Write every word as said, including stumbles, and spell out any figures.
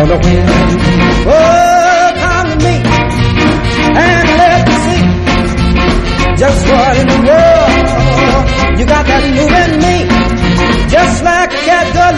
on the wind. Oh, come to me and let me see just what in the world you got that moving me, just like a cat does